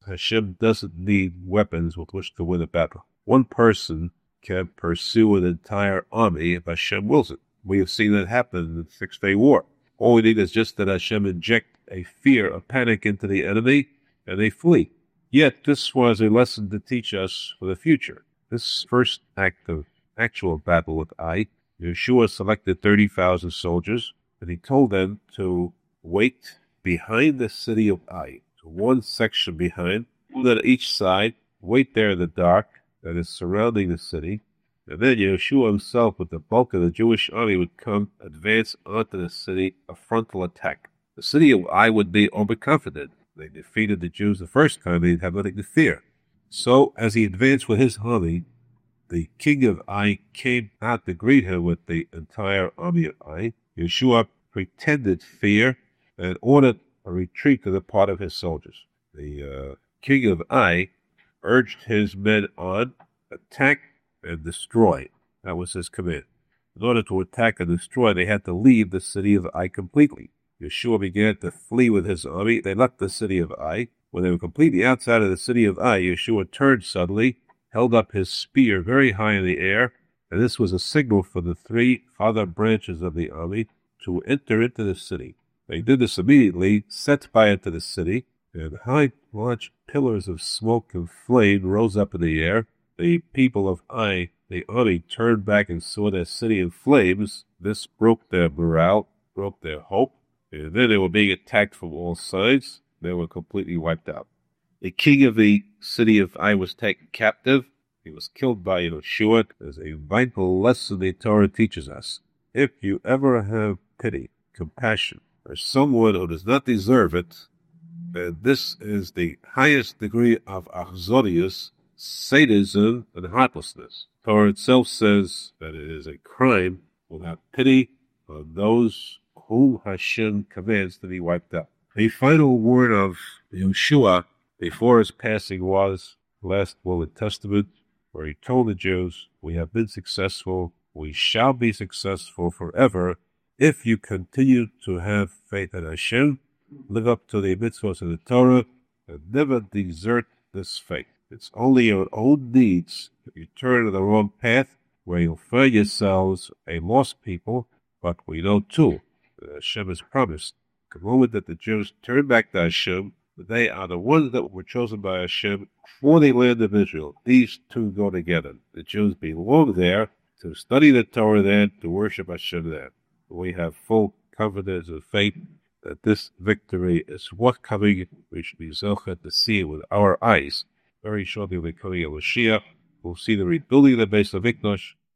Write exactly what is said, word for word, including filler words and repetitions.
Hashem doesn't need weapons with which to win a battle. One person can pursue an entire army if Hashem wills it. We have seen that happen in the Six-Day War. All we need is just that Hashem inject a fear, a panic into the enemy, and they flee. Yet this was a lesson to teach us for the future. This first act of actual battle with Ai, Yeshua selected thirty thousand soldiers, and he told them to wait behind the city of Ai, so one section behind, one on each side, wait there in the dark that is surrounding the city, and then Yeshua himself with the bulk of the Jewish army would come, advance onto the city, a frontal attack. The city of Ai would be overconfident. They defeated the Jews the first time, they'd have nothing to fear. So, as he advanced with his army, the king of Ai came out to greet him with the entire army of Ai. Yeshua pretended fear and ordered a retreat to the part of his soldiers. The uh, king of Ai urged his men on, attack and destroy. That was his command. In order to attack and destroy, they had to leave the city of Ai completely. Yeshua began to flee with his army. They left the city of Ai. When they were completely outside of the city of Ai, Yeshua turned suddenly, held up his spear very high in the air, and this was a signal for the three other branches of the army to enter into the city. They did this immediately, set fire to the city, and high, large pillars of smoke and flame rose up in the air. The people of Ai, the army, turned back and saw their city in flames. This broke their morale, broke their hope, and then they were being attacked from all sides. They were completely wiped out. The king of the city of Ai was taken captive. He was killed by Yeshua. There's a vital lesson the Torah teaches us. If you ever have pity, compassion, for someone who does not deserve it, then this is the highest degree of achzonius, sadism, and heartlessness. The Torah itself says that it is a crime without pity on those whom Hashem commands to be wiped out. The final word of Yeshua before his passing was the last will of the Testament, where he told the Jews, we have been successful, we shall be successful forever if you continue to have faith in Hashem, live up to the mitzvahs of the Torah, and never desert this faith. It's only your own needs if you turn to the wrong path where you'll find yourselves a lost people, but we know too that Hashem has promised. The moment that the Jews turn back to Hashem, they are the ones that were chosen by Hashem for the land of Israel. These two go together. The Jews belong there to study the Torah there, to worship Hashem there. We have full confidence and faith that this victory is forthcoming. We should be zocheh to see it with our eyes. Very shortly, the coming of Mashiach. We'll see the rebuilding of the base of Mikdash.